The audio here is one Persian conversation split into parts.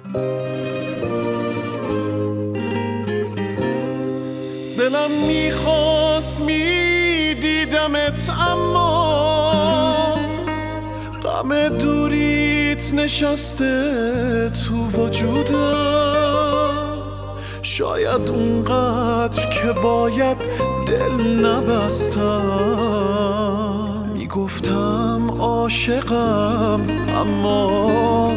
دلم میخواست میدیدمت اما غم دوریت نشسته تو وجودم. شاید اونقدر که باید دل نبستم، میگفتم عاشقم اما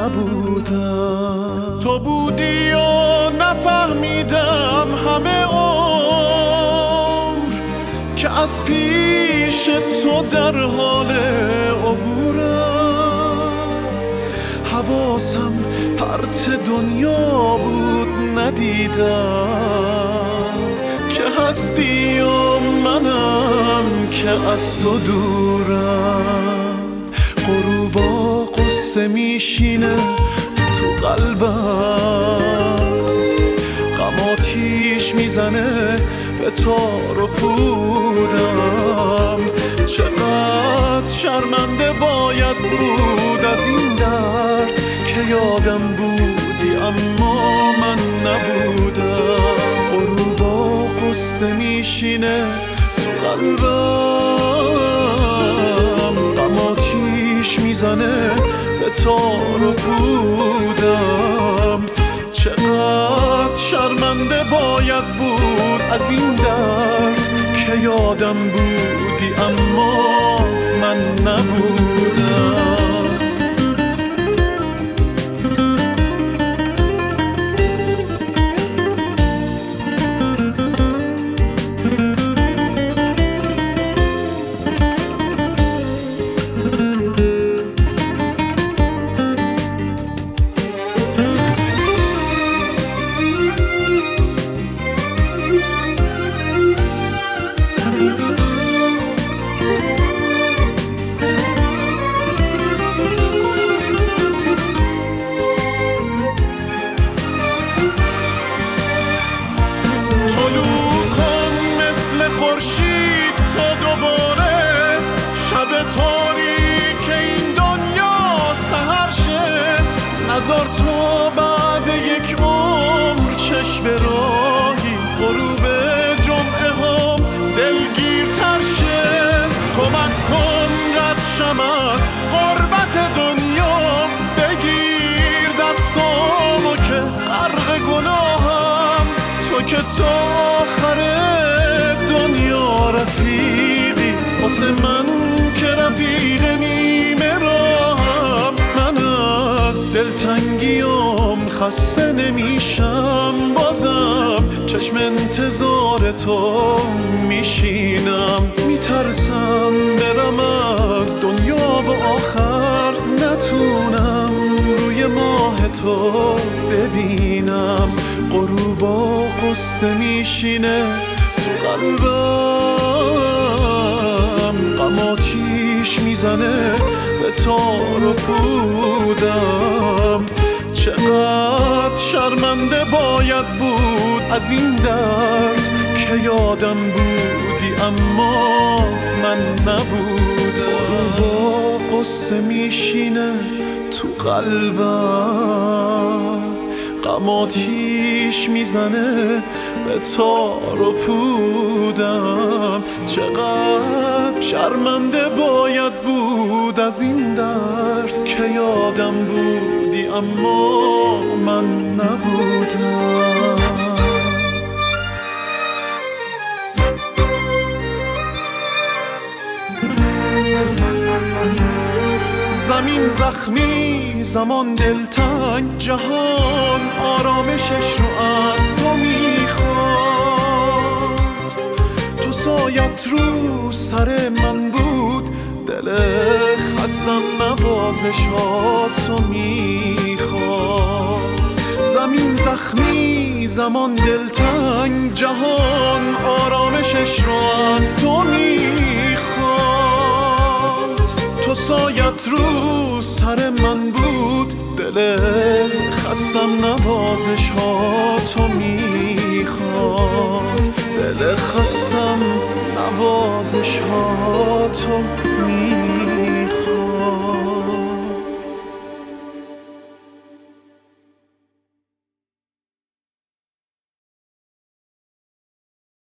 نبودم. تو بودی و نفهمیدم همه عمر که از پیش تو در حال عبورم. حواسم پرت دنیا بود ندیدم که هستی و منم که از تو دورم. غروبا قصه میشینه تو قلبم، غم آتیش میزنه به تار و پودم. چقدر شرمنده باید بود از این درد که یادم بودی اما من نبودم. غروبا قصه میشینه تو قلبم، غم آتیش میزنه به تار و پودم. چقدر شرمنده باید بود از این درد که یادم بودی اما من نبودم. خورشید تا دوباره شب تاریک این دنیا سحر شه. نذار تو بعد یک عمر چشم راهی غروب جمعه هم دلگیرتر شه. کمک کن رد شم از غربت دنیا، بگیر دستامو که غرق گناهم. تو که تا آخره دنیا رفیقی واسه من که رفیق نیمه راهم. من از دلتنگیام خسته نمیشم، بازم چشم انتظار تو میشینم. میترسم برم از دنیا و آخر نتونم روی ماه تو ببینم. غروبا قصه میشینه تو قلبم، غم آتیش میزنه به تار و پودم. چقدر شرمنده باید بود از این درد که یادم بودی اما من نبودم. با قصه میشینه تو قلبم، غم آتیش میزنه به تار و پودم. چقدر شرمنده باید بود از این درد که یادم بودی اما من نبودم. زمین زخمی، زمان دلتنگ، جهان آرامشش رو از تو میخواد. تو سایت رو سر من بود، دل خستم نوازشاتو میخواد. زمین زخمی، زمان دلتنگ، جهان آرامشش رو از تو میخواد. تو سایت رو سر من بود، دل خستم نوازشاتو میخواد. دل خستم نوازشاتو میخواد.